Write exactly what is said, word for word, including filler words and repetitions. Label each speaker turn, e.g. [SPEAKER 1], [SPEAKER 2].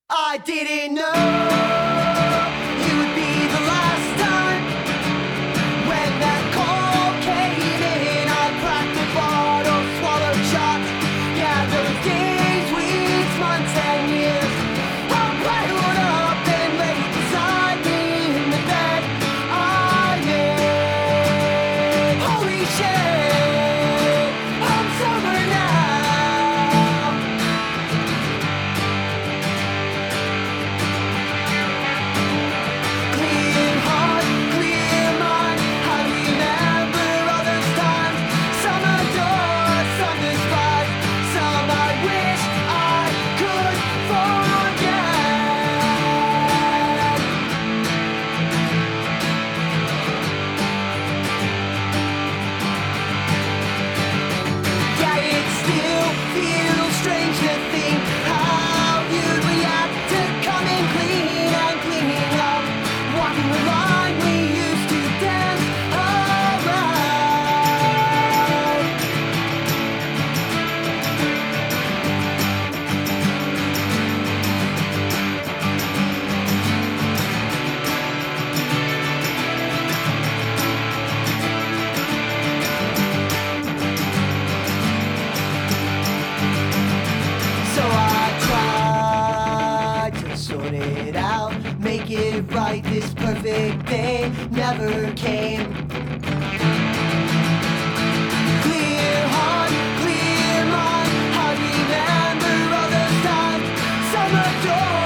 [SPEAKER 1] I didn't know you would be the last time. When that call came in, I cracked the bottle, swallowed shots. Yeah, those days, weeks, months, and years. I piled up and laid beside me in the bed I made. Holy shit, I'm sober now. Clear heart, clear mind. I remember all those times. Some adored, some despised. Some I wish I could forget. Yeah, it still feels strange to think how you'd react to coming clean and cleaning up. Walking the line we used to dance around. So I tried to sort it out, make it right. This perfect day never came. Clear heart, clear mind. I remember all those times. Some adore.